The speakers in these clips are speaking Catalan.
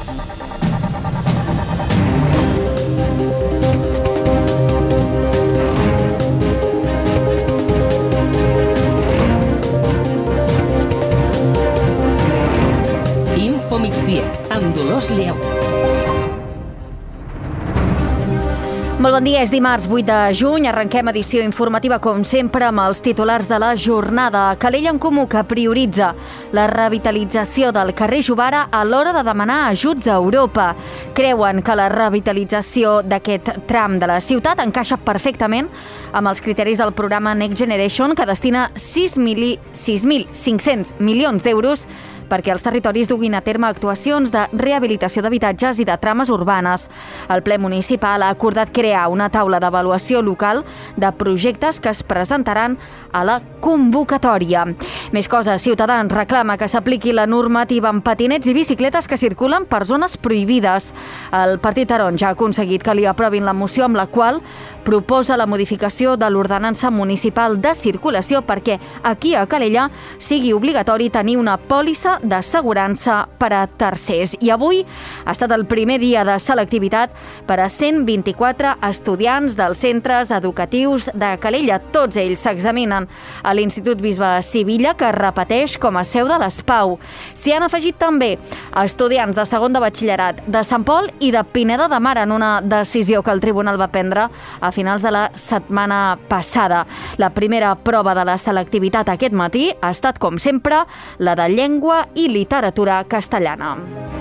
Info Migdia, amb Dolors Lleó. Molt bon dia, és dimarts 8 de juny. Arrenquem edició informativa, com sempre, amb els titulars de la jornada. Calella en Comú, que prioritza la revitalització del carrer Jovara a l'hora de demanar ajuts a Europa. Creuen que la revitalització d'aquest tram de la ciutat encaixa perfectament amb els criteris del programa Next Generation, que destina 6.500 milions d'euros perquè els territoris duguin a terme actuacions de rehabilitació d'habitatges i de trames urbanes. El ple municipal ha acordat crear una taula d'avaluació local de projectes que es presentaran a la convocatòria. Més coses, Ciutadans reclama que s'apliqui la normativa en patinets i bicicletes que circulen per zones prohibides. El Partit Taronja ha aconseguit que li aprovin la moció amb la qual proposa la modificació de l'ordenança municipal de circulació perquè aquí a Calella sigui obligatori tenir una pòlissa d'assegurança per a tercers. I avui ha estat el primer dia de selectivitat per a 124 estudiants dels centres educatius de Calella. Tots ells s'examinen a l'Institut Bisbe Sivilla, que repeteix com a seu de l'ESPAU. S'hi han afegit també estudiants de segon de batxillerat de Sant Pol i de Pineda de Mar en una decisió que el tribunal va prendre a finals de la setmana passada. La primera prova de la selectivitat aquest matí ha estat, com sempre, la de llengua i literatura castellana.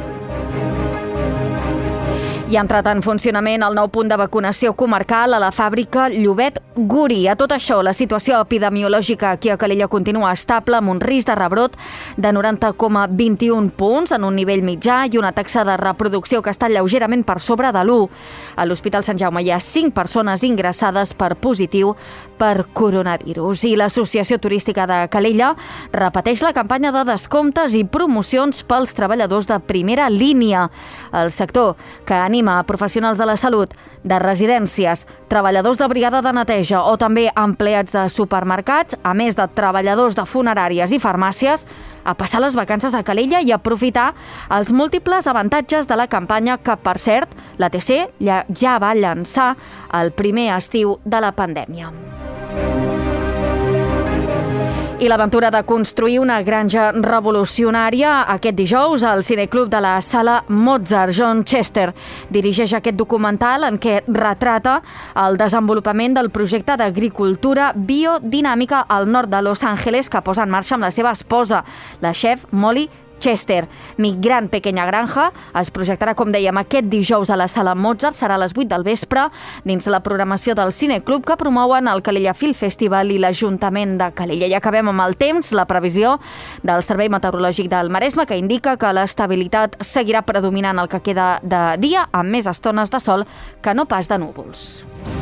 I ha entrat en funcionament el nou punt de vacunació comarcal a la fàbrica Llobet-Guri. A tot això, la situació epidemiològica aquí a Calella continua estable, amb un risc de rebrot de 90,21 punts en un nivell mitjà i una taxa de reproducció que està lleugerament per sobre de l'1. A l'Hospital Sant Jaume hi ha 5 persones ingressades per positiu per coronavirus. I l'Associació Turística de Calella repeteix la campanya de descomptes i promocions pels treballadors de primera línia. El sector, que anima a professionals de la salut, de residències, treballadors de brigada de neteja o també empleats de supermercats, a més de treballadors de funeràries i farmàcies, a passar les vacances a Calella i aprofitar els múltiples avantatges de la campanya que, per cert, l'ATC ja va llançar el primer estiu de la pandèmia. I l'aventura de construir una granja revolucionària aquest dijous al Cineclub de la Sala Mozart. John Chester dirigeix aquest documental en què retrata el desenvolupament del projecte d'agricultura biodinàmica al nord de Los Angeles que posa en marxa amb la seva esposa, la chef Molly Chester. Mi gran pequeña granja es projectarà, com dèiem, aquest dijous a la Sala Mozart. Serà a les 8 del vespre dins la programació del Cineclub que promouen el Calella Film Festival i l'Ajuntament de Calella. I acabem amb el temps, la previsió del Servei Meteorològic del Maresme, que indica que l'estabilitat seguirà predominant el que queda de dia, amb més estones de sol que no pas de núvols.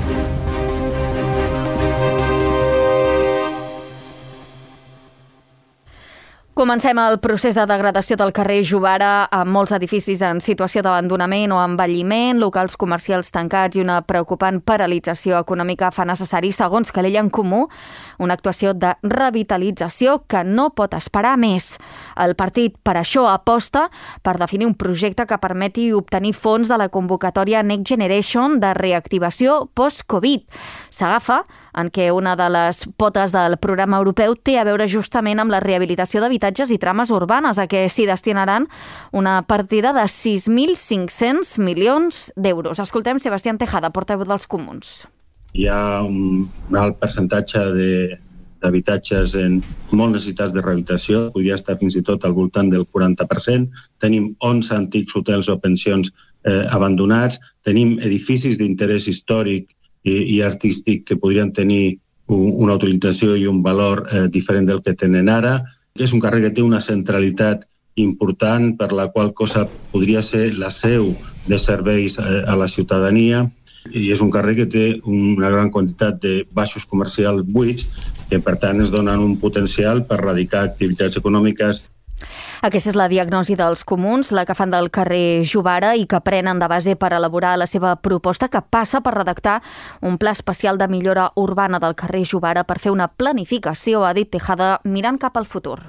Comencem el procés de degradació del carrer Jovara amb molts edificis en situació d'abandonament o envelliment, locals comercials tancats i una preocupant paralització econòmica fa necessari, segons Calella en Comú, una actuació de revitalització que no pot esperar més. El partit per això aposta per definir un projecte que permeti obtenir fons de la convocatòria Next Generation de reactivació post-Covid. S'agafa en què una de les potes del programa europeu té a veure justament amb la rehabilitació d'habitatges i trames urbanes, a què s'hi destinaran una partida de 6.500 milions d'euros. Escoltem Sebastián Tejada, portaveu dels Comuns. Hi ha un alt percentatge d'habitatges molt necessitats de rehabilitació, podria estar fins i tot al voltant del 40%. Tenim 11 antics hotels o pensions abandonats, tenim edificis d'interès històric i artístic que podrien tenir una utilització i un valor diferent del que tenen ara. És un carrer que té una centralitat important per la qual cosa podria ser la seu de serveis a la ciutadania i és un carrer que té una gran quantitat de baixos comercials buits que per tant es donen un potencial per radicar activitats econòmiques. Aquesta és la diagnosi dels Comuns, la que fan del carrer Jovara i que prenen de base per elaborar la seva proposta, que passa per redactar un pla especial de millora urbana del carrer Jovara per fer una planificació, ha dit Tejada, mirant cap al futur.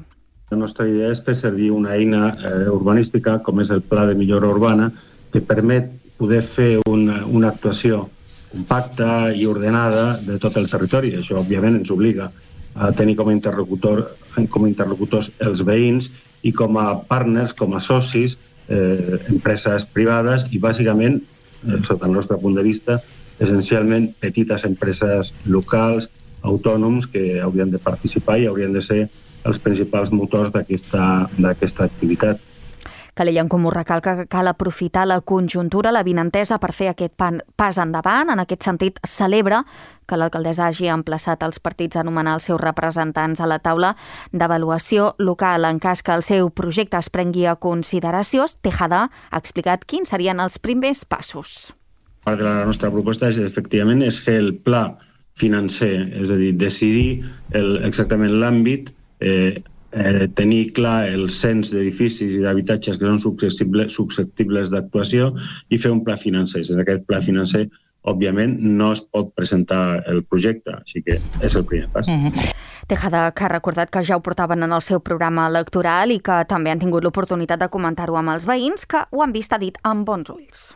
La nostra idea és fer servir una eina urbanística, com és el Pla de Millora Urbana, que permet poder fer una actuació compacta i ordenada de tot el territori. Això, òbviament, ens obliga a tenir com a interlocutors els veïns i com a partners, com a socis, empreses privades i, bàsicament, sota el nostre punt de vista, essencialment petites empreses locals, autònoms, que haurien de participar i haurien de ser els principals motors d'aquesta activitat. Calella en Comú recalca que cal aprofitar la conjuntura, la vinentesa per fer aquest pas endavant. En aquest sentit, celebra que l'alcaldessa hagi emplaçat els partits a nomenar els seus representants a la taula d'avaluació local. En cas que el seu projecte es prengui a consideració, Tejada ha explicat quins serien els primers passos. Part de la nostra proposta efectivament és fer el pla financer, és a dir, decidir exactament l'àmbit, tenir clar el cens d'edificis i d'habitatges que són susceptibles d'actuació i fer un pla financer. En aquest pla financer, òbviament, no es pot presentar el projecte, així que és el primer pas. Tejada, que ha recordat que ja ho portaven en el seu programa electoral i que també han tingut l'oportunitat de comentar-ho amb els veïns, que ho han vist, ha dit, amb bons ulls.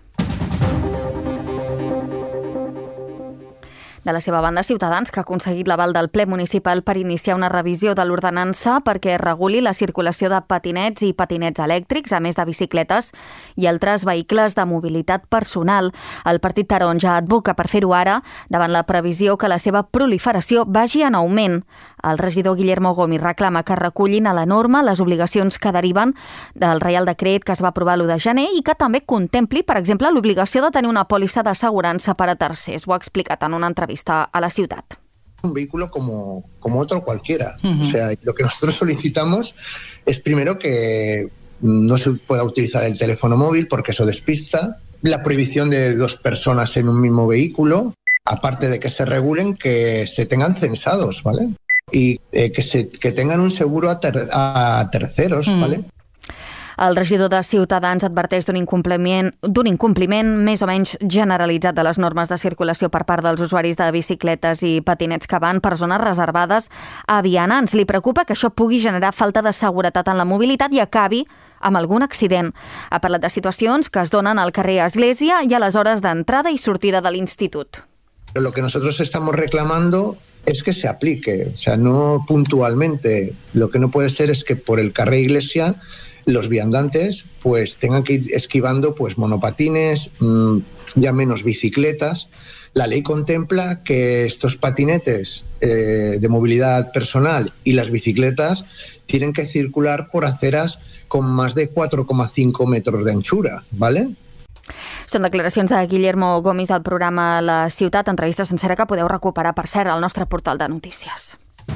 De la seva banda, Ciutadans, que ha aconseguit l'aval del ple municipal per iniciar una revisió de l'ordenança perquè reguli la circulació de patinets i patinets elèctrics, a més de bicicletes i altres vehicles de mobilitat personal. El Partit Taronja advoca per fer-ho ara, davant la previsió que la seva proliferació vagi en augment. El regidor Guillermo Gomis reclama que recullin a la norma les obligacions que deriven del Reial Decret que es va aprovar l'1 de gener i que també contempli, per exemple, l'obligació de tenir una pòlissa d'assegurança per a tercers. Ho ha explicat en una entrevista a la ciutat. Un vehículo como otro cualquiera. O sea, lo que nosotros solicitamos es primero que no se pueda utilizar el teléfono móvil porque eso despista, la prohibición de 2 personas en un mismo vehículo, aparte de que se regulen que se tengan censados, ¿vale? Y que tengan un seguro a terceros, ¿vale? El regidor de Ciutadans adverteix d'un incompliment més o menys generalitzat de les normes de circulació per part dels usuaris de bicicletes i patinets que van per zones reservades a vianants. Li preocupa que això pugui generar falta de seguretat en la mobilitat i acabi amb algun accident. Ha parlat de situacions que es donen al carrer Església i a les hores d'entrada i sortida de l'institut. Lo que nosotros estamos reclamando es que se aplique, o sea, no puntualmente. Lo que no puede ser es que por el carrer Iglesia los viandantes pues tengan que ir esquivando pues monopatines, ya menos bicicletas. La ley contempla que estos patinetes de movilidad personal y las bicicletas tienen que circular por aceras con más de 4,5 metros de anchura, ¿vale? Són declaracions de Guillermo Gomis al programa La Ciutat, entrevista sencera que podeu recuperar, per cert, al nostre portal de notícies.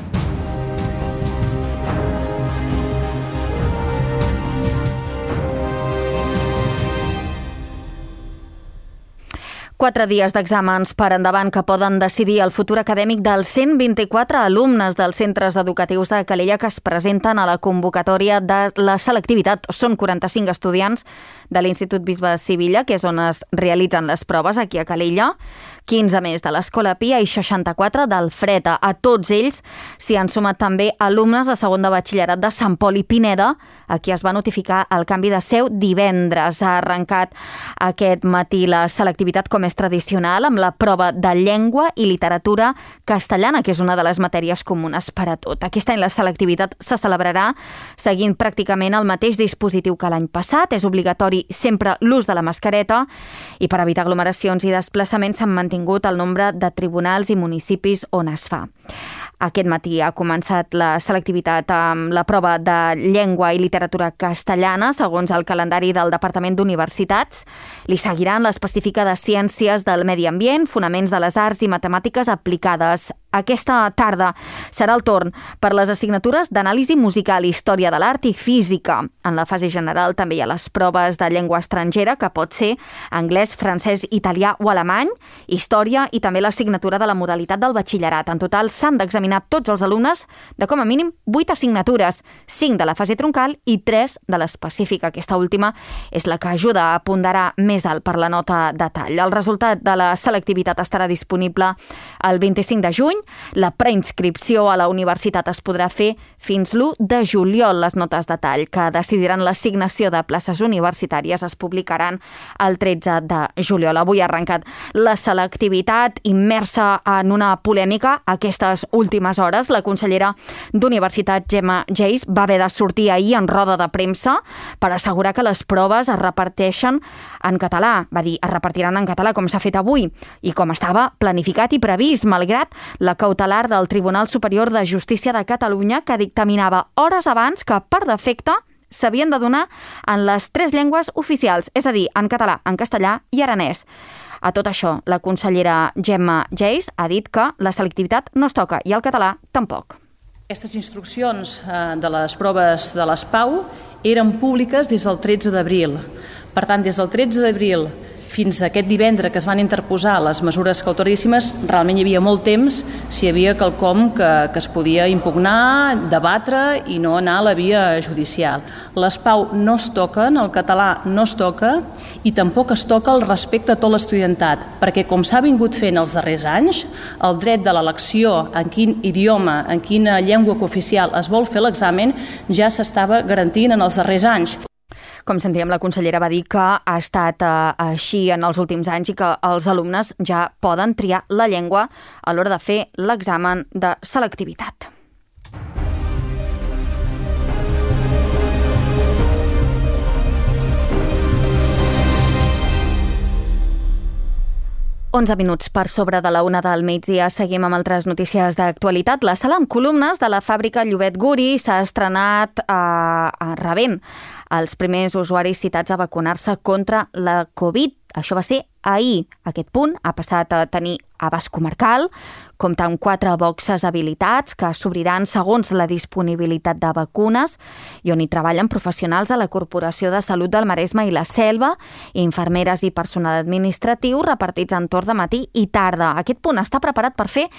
Quatre dies d'exàmens per endavant que poden decidir el futur acadèmic dels 124 alumnes dels centres educatius de Calella que es presenten a la convocatòria de la selectivitat. Són 45 estudiants de l'Institut Bisbe Sivilla, que és on es realitzen les proves aquí a Calella, 15 més de l'Escola Pia i 64 del Freta. A tots ells s'hi han sumat també alumnes de segon de batxillerat de Sant Pol i Pineda, a qui es va notificar el canvi de seu divendres. Ha arrencat aquest matí la selectivitat com és tradicional, amb la prova de llengua i literatura castellana, que és una de les matèries comunes per a tot. Aquest any la selectivitat se celebrarà seguint pràcticament el mateix dispositiu que l'any passat. És obligatori sempre l'ús de la mascareta i per evitar aglomeracions i desplaçaments s'han mantingut el nombre de tribunals i municipis on es fa. Aquest matí ha començat la selectivitat amb la prova de llengua i literatura castellana, segons el calendari del Departament d'Universitats. Li seguiran l'específica de Ciències del Medi Ambient, Fonaments de les Arts i Matemàtiques aplicades. Aquesta tarda serà el torn per les assignatures d'anàlisi musical, història de l'art i física. En la fase general també hi ha les proves de llengua estrangera, que pot ser anglès, francès, italià o alemany, història i també l'assignatura de la modalitat del batxillerat. En total s'han d'examinar tots els alumnes de com a mínim 8 assignatures, 5 de la fase troncal i 3 de l'específica. Aquesta última és la que ajuda a ponderar més alt per la nota de tall. El resultat de la selectivitat estarà disponible el 25 de juny La preinscripció a la universitat es podrà fer fins l'1 de juliol. Les notes de tall que decidiran l'assignació de places universitàries es publicaran el 13 de juliol. Avui ha arrencat la selectivitat, immersa en una polèmica aquestes últimes hores. La consellera d'Universitat, Gemma Geis, va haver de sortir ahir en roda de premsa per assegurar que les proves es reparteixen en català. Va dir, es repartiran en català com s'ha fet avui i com estava planificat i previst, malgrat la cautelar del Tribunal Superior de Justícia de Catalunya, que dictaminava hores abans que, per defecte, s'havien de donar en les 3 llengües oficials, és a dir, en català, en castellà i aranès. A tot això, la consellera Gemma Geis ha dit que la selectivitat no es toca i el català tampoc. Aquestes instruccions de les proves de les PAU eren públiques des del 13 d'abril. Per tant, des del 13 d'abril fins a aquest divendres que es van interposar les mesures cautelíssimes, realment hi havia molt temps si hi havia quelcom que es podia impugnar, debatre i no anar a la via judicial. Les PAU no es toquen, el català no es toca i tampoc es toca el respecte a tot l'estudiantat, perquè com s'ha vingut fent els darrers anys, el dret de l'elecció en quin idioma, en quina llengua cooficial es vol fer l'examen ja s'estava garantint en els darrers anys. Com sentíem, la consellera va dir que ha estat així en els últims anys i que els alumnes ja poden triar la llengua a l'hora de fer l'examen de selectivitat. Minuts per sobre de la 1 del migdia. Seguim amb altres notícies d'actualitat. La sala amb columnes de la fàbrica Llobet Guri s'ha estrenat rebent els primers usuaris citats a vacunar-se contra la Covid. Això va ser ahir. Aquest punt ha passat a tenir abast comarcal, compta amb 4 boxes habilitats que s'obriran segons la disponibilitat de vacunes i on hi treballen professionals de la Corporació de Salut del Maresme i la Selva, infermeres i personal administratiu repartits en torn de matí i tarda. Aquest punt està preparat per fer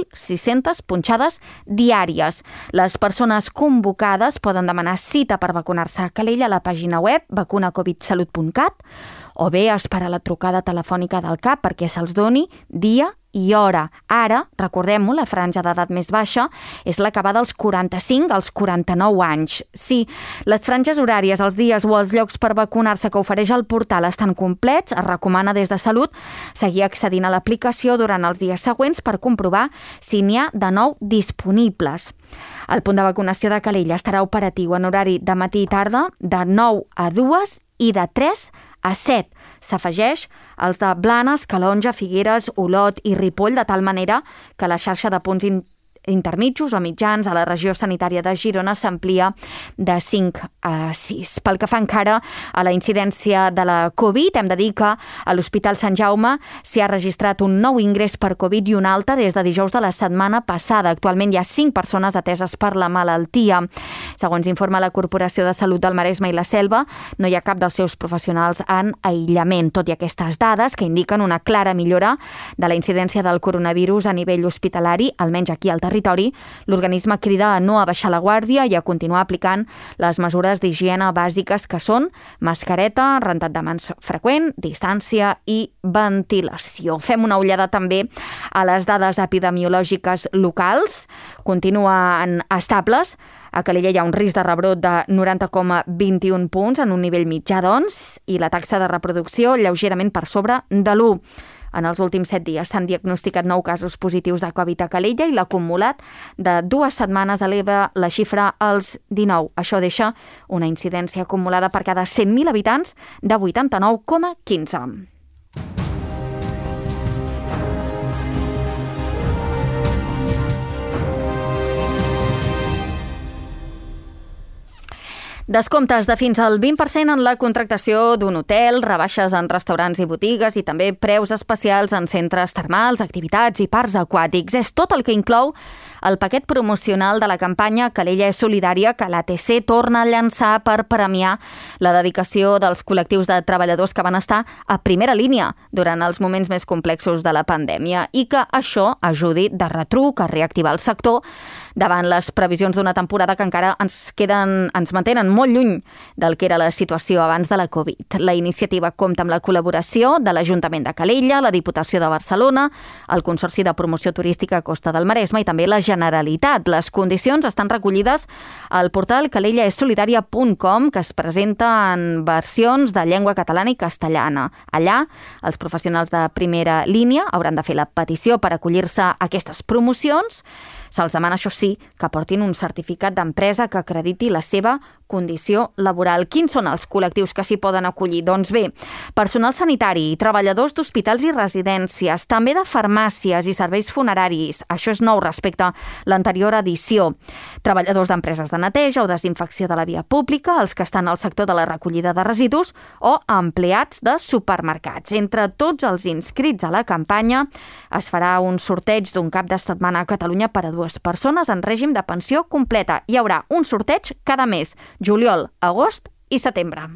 1.600 punxades diàries. Les persones convocades poden demanar cita per vacunar-se a Calella a la pàgina web vacunacovidsalut.cat o bé esperar la trucada telefònica del CAP perquè se'ls doni dia i hora. Ara, recordem-ho, la franja d'edat més baixa és la que va dels 45 als 49 anys. Si les franges horàries, els dies o els llocs per vacunar-se que ofereix el portal estan complets, es recomana des de Salut seguir accedint a l'aplicació durant els dies següents per comprovar si n'hi ha de nou disponibles. El punt de vacunació de Calella estarà operatiu en horari de matí i tarda de 9 a 2 i de 3 a 7. S'afegeix els de Blanes, Calonja, Figueres, Olot i Ripoll, de tal manera que la xarxa de punts intermitjos o mitjans a la regió sanitària de Girona s'amplia de 5 a 6. Pel que fa encara a la incidència de la Covid, hem de dir que a l'Hospital Sant Jaume s'hi ha registrat un nou ingrés per Covid i un alta des de dijous de la setmana passada. Actualment hi ha 5 persones ateses per la malaltia. Segons informa la Corporació de Salut del Maresme i la Selva, no hi ha cap dels seus professionals en aïllament, tot i aquestes dades que indiquen una clara millora de la incidència del coronavirus a nivell hospitalari, almenys aquí al territori. L'organisme crida a no abaixar la guàrdia i a continuar aplicant les mesures d'higiene bàsiques que són mascareta, rentat de mans freqüent, distància i ventilació. Fem una ullada també a les dades epidemiològiques locals. Continuen estables. A Calella hi ha un risc de rebrot de 90,21 punts en un nivell mitjà, doncs, i la taxa de reproducció lleugerament per sobre de l'1. En els últims 7 dies s'han diagnosticat 9 casos positius de Covid a Calella i l'acumulat de 2 setmanes eleva la xifra als 19. Això deixa una incidència acumulada per cada 100.000 habitants de 89,15. Descomptes de fins al 20% en la contractació d'un hotel, rebaixes en restaurants i botigues i també preus especials en centres termals, activitats i parcs aquàtics. És tot el que inclou el paquet promocional de la campanya Calella és solidària que l'ATC torna a llançar per premiar la dedicació dels col·lectius de treballadors que van estar a primera línia durant els moments més complexos de la pandèmia i que això ajudi de retruc a reactivar el sector davant les previsions d'una temporada que encara ens mantenen molt lluny del que era la situació abans de la Covid. La iniciativa compta amb la col·laboració de l'Ajuntament de Calella, la Diputació de Barcelona, el Consorci de Promoció Turística Costa del Maresme i també la Generalitat. Les condicions estan recollides al portal calellaessolidària.com, que es presenta en versions de llengua catalana i castellana. Allà, els professionals de primera línia hauran de fer la petició per acollir-se a aquestes promocions. Se'ls demana, això sí, que portin un certificat d'empresa que acrediti la seva condició laboral. Quins són els col·lectius que s'hi poden acollir? Doncs bé, personal sanitari, treballadors d'hospitals i residències, també de farmàcies i serveis funeraris. Això és nou respecte a l'anterior edició. Treballadors d'empreses de neteja o desinfecció de la via pública, els que estan al sector de la recollida de residus o empleats de supermercats. Entre tots els inscrits a la campanya es farà un sorteig d'un cap de setmana a Catalunya per a 2 persones en règim de pensió completa. Hi haurà un sorteig cada mes, juliol, agost i setembre.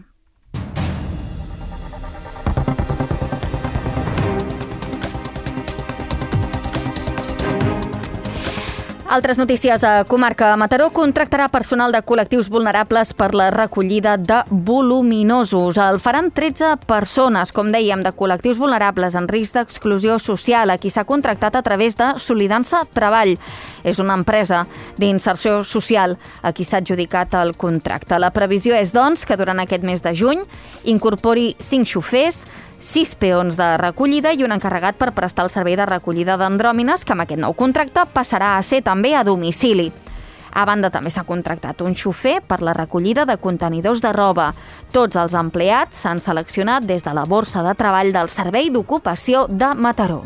Altres notícies. A Comarca Mataró contractarà personal de col·lectius vulnerables per la recollida de voluminosos. El faran 13 persones, com dèiem, de col·lectius vulnerables en risc d'exclusió social, a qui s'ha contractat a través de Solidança Treball. És una empresa d'inserció social a qui s'ha adjudicat el contracte. La previsió és, doncs, que durant aquest mes de juny incorpori 5 xofers, 6 peons de recollida i un encarregat per prestar el servei de recollida d'andròmines, que amb aquest nou contracte passarà a ser també a domicili. A banda, també s'ha contractat un xofer per la recollida de contenidors de roba. Tots els empleats s'han seleccionat des de la borsa de treball del Servei d'Ocupació de Mataró.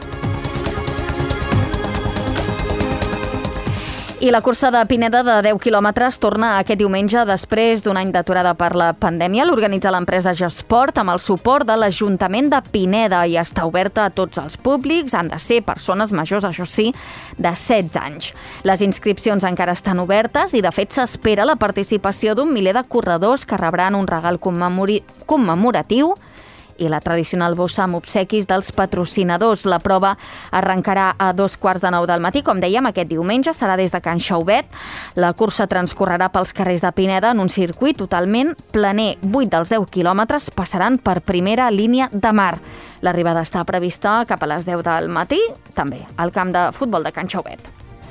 I la cursa de Pineda de 10 quilòmetres torna aquest diumenge després d'un any d'aturada per la pandèmia. L'organitza l'empresa Gesport amb el suport de l'Ajuntament de Pineda i està oberta a tots els públics. Han de ser persones majors, això sí, de 16 anys. Les inscripcions encara estan obertes i, de fet, s'espera la participació d'un miler de corredors que rebran un regal commemoratiu i la tradicional bossa amb obsequis dels patrocinadors. La prova arrencarà a 2:15 del matí. Com dèiem, aquest diumenge serà des de Can Xauvet. La cursa transcorrerà pels carrers de Pineda en un circuit totalment planer. 8 dels 10 quilòmetres passaran per primera línia de mar. L'arribada està prevista cap a les 10 del matí, també al camp de futbol de Can Xauvet.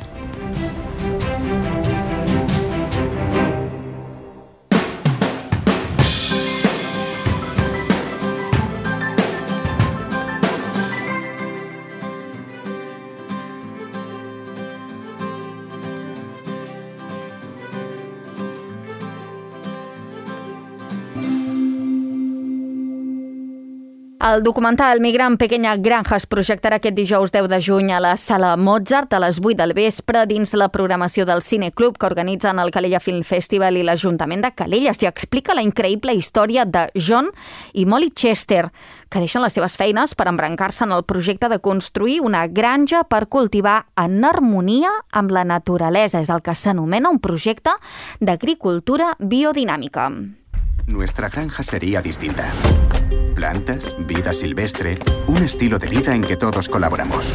El documental Migrant Pequeña Granja es projectarà aquest dijous 10 de juny a la Sala Mozart a les 8 del vespre dins la programació del Cineclub que organitzen el Calella Film Festival i l'Ajuntament de Calella. S'hi explica la increïble història de John i Molly Chester, que deixen les seves feines per embrancar-se en el projecte de construir una granja per cultivar en harmonia amb la naturalesa. És el que s'anomena un projecte d'agricultura biodinàmica. Nuestra granja sería distinta. Plantas, vida silvestre, un estilo de vida en que todos colaboramos.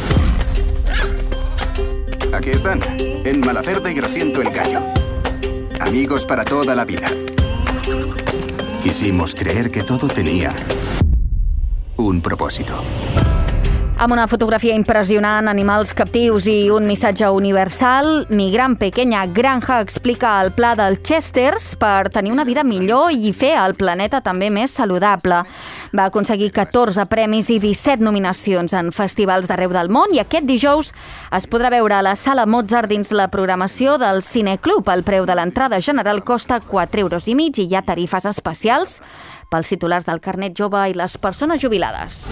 Aquí están, en Malacerde y Grasiento el Gallo. Amigos para toda la vida. Quisimos creer que todo tenía un propósito. Amb una fotografia impressionant, animals captius i un missatge universal, Migrant Pequeña Granja explica el pla dels Chesters per tenir una vida millor i fer el planeta també més saludable. Va aconseguir 14 premis i 17 nominacions en festivals d'arreu del món i aquest dijous es podrà veure a la Sala Mozart dins la programació del Cineclub. El preu de l'entrada general costa 4,5 € i hi ha tarifes especials pels titulars del carnet jove i les persones jubilades.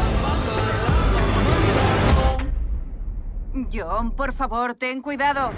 John, por favor, ten cuidado.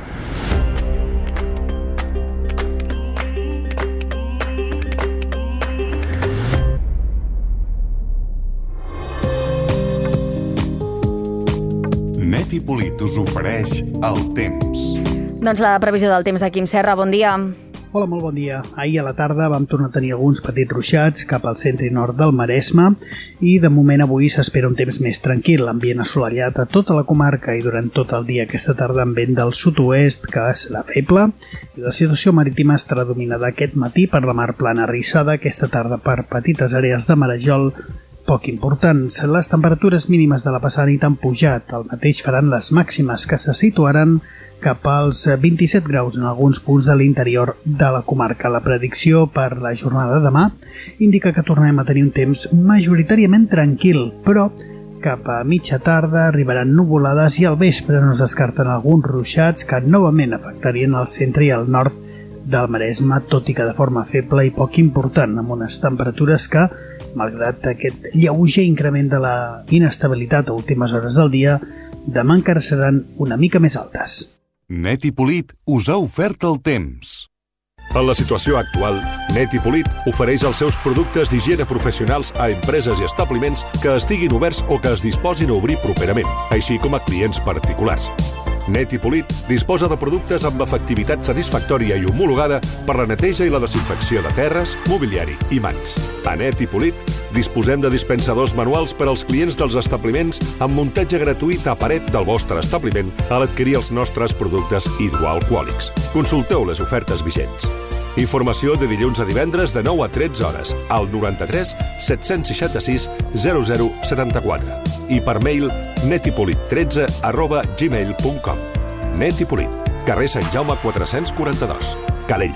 Net i Polit us ofereix el temps. Doncs la previsió del temps de Quim Serra, bon dia. Hola, molt bon dia. Ahir a la tarda vam tornar a tenir alguns petits ruixats cap al centre i nord del Maresme i de moment avui s'espera un temps més tranquil, ambient assolellat a tota la comarca i durant tot el dia aquesta tarda amb vent del sud-oest que serà feble i la situació marítima estarà dominada aquest matí per la mar plana arrissada, aquesta tarda per petites àrees de marejol poc importants. Les temperatures mínimes de la passada nit han pujat, el mateix faran les màximes que se situaran cap als 27 graus en alguns punts de l'interior de la comarca. La predicció per la jornada de demà indica que tornem a tenir un temps majoritàriament tranquil, però cap a mitja tarda arribaran nuvolades i al vespre no es descarten alguns ruixats que novament afectarien el centre i el nord del Maresme, tot i que de forma feble i poc important, amb unes temperatures que, malgrat aquest lleuger increment de la inestabilitat a últimes hores del dia, demà encara seran una mica més altes. Net i Polit us ha ofert el temps. En la situació actual, Net i Polit ofereix els seus productes d'higiene professionals a empreses i establiments que estiguin oberts o que es disposin a obrir properament, així com a clients particulars. Net i Polit disposa de productes amb efectivitat satisfactòria i homologada per la neteja i la desinfecció de terres, mobiliari i mans. A Net i Polit disposem de dispensadors manuals per als clients dels establiments amb muntatge gratuït a paret del vostre establiment a l'adquirir els nostres productes hidroalcohòlics. Consulteu les ofertes vigents. Informació de dilluns a divendres de 9 a 13 hores al 93 766 0074 i per mail netipolit13@gmail.com. Net i Polit, carrer Sant Jaume 442, Calella.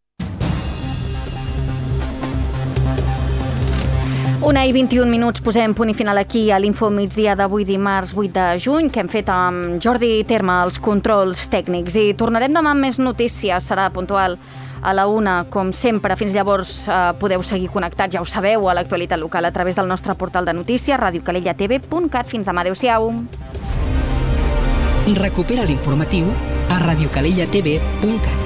1:21, posem punt i final aquí a l'Info Migdia d'avui dimarts 8 de juny, que hem fet amb Jordi Terma, els controls tècnics, i tornarem demà amb més notícies, serà puntual a la 1, com sempre. Fins llavors podeu seguir connectats, ja ho sabeu, a l'actualitat local a través del nostre portal de notícies, radiocalellatv.cat. Fins demà, adeu-siau. Recupera l'informatiu a radiocalellatv.cat.